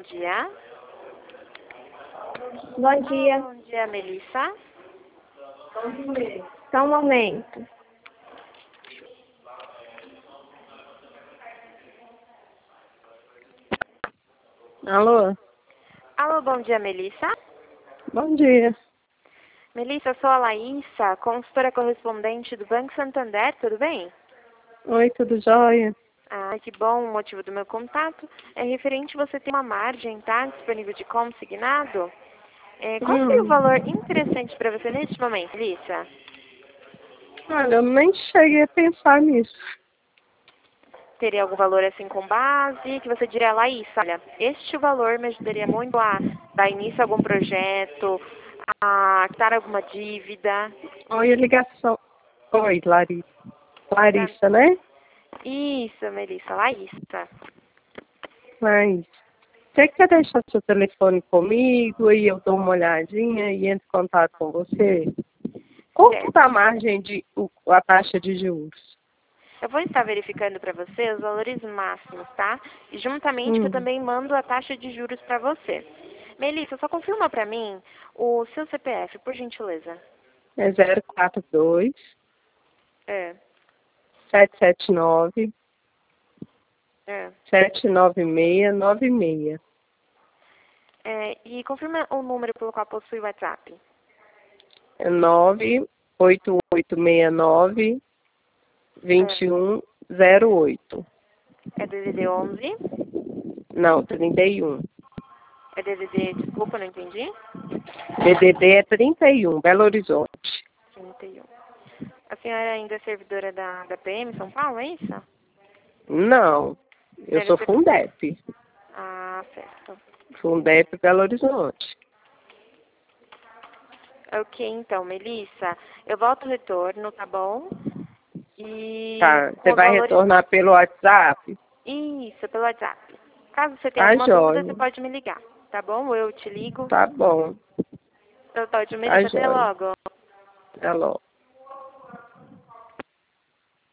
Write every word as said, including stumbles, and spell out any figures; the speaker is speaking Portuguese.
dia. Bom dia. Bom dia, Melissa. Só um momento. Alô? Alô, bom dia, Melissa. Bom dia. Melissa, eu sou a Laísa, consultora correspondente do Banco Santander, tudo bem? Oi, tudo jóia? Ah, que bom, o motivo do meu contato é referente você ter uma margem, tá? Disponível de consignado. É, qual Hum. seria o valor interessante para você neste momento, Melissa? Olha, eu nem cheguei a pensar nisso. Teria algum valor assim com base, que você diria, Laísa, olha, este valor me ajudaria muito a dar início a algum projeto, a quitar alguma dívida. Oi, a ligação. Oi, Larissa. Larissa, né? Isso, Melissa, Laísa. Mas você quer deixar seu telefone comigo e eu dou uma olhadinha e entro em contato com você? Qual que tá a margem de o- a taxa de juros? Eu vou estar verificando para você os valores máximos, tá? E juntamente que eu Hum. também mando a taxa de juros para você. Melissa, só confirma para mim o seu C P F, por gentileza. É zero quatro dois, É, sete sete nove, é. sete nove seis nove seis. É, e confirma o número pelo qual possui o WhatsApp. É nove oito oito seis nove, dois um zero oito. É D D D onze? Não, trinta e um. É D D D, desculpa, não entendi. D D D é trinta e um, Belo Horizonte. trinta e um. A senhora ainda é servidora da, da P M São Paulo, é isso? Não, eu Deve sou ser... Fundep. Ah, certo. Fundep Belo Horizonte. Ok, então, Melissa, eu volto ao retorno, tá bom? E Tá, com você os vai valores... retornar pelo WhatsApp? Isso, pelo WhatsApp. Caso você tenha Tá alguma dúvida, você jóia. pode me ligar, tá bom? Eu te ligo. Tá bom. Então, tá ótimo, Tá Melissa, até jóia. logo. Até logo.